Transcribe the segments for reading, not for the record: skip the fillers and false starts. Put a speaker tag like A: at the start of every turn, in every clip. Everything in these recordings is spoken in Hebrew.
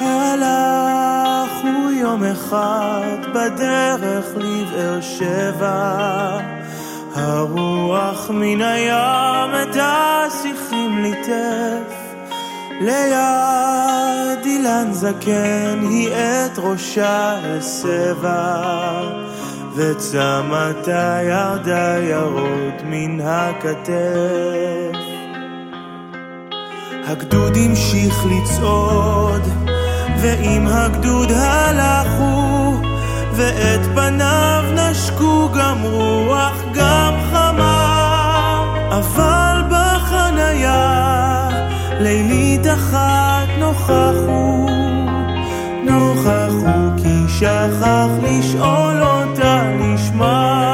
A: הלך הוא יום אחד בדרך לבאר שבע, הרוח מן הים את השיחים ליטף, ליד אילן זקן היא את ראשה הסבע, וצמתה ירדה ירוד מן הכתף. הגדוד המשיך לצעוד, ועם הגדוד הלכו, ואת פניו נשקו גם רוח גם חמה, אבל בחניה לילית אחת נוכחו כי שכח לשאול אותה לשמה.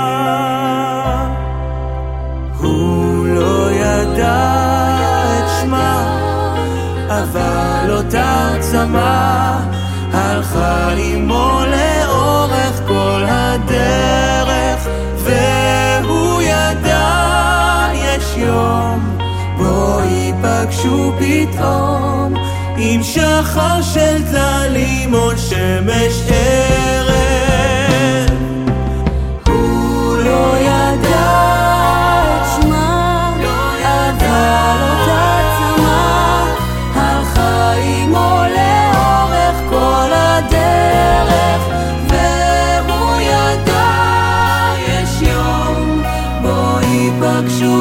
A: הוא לא ידע את שמה, אבל אותה צמא הלכה עמו לאורך כל הדרך, והוא ידע יש יום בו ייפגשו פתאום, עם שחר של צללים או שמש ערב. הוא לא ידע את שמה, אבל אותה צמא הלכה עמו לאורך כל הדרך, והוא ידע יש יום בו ייפגשו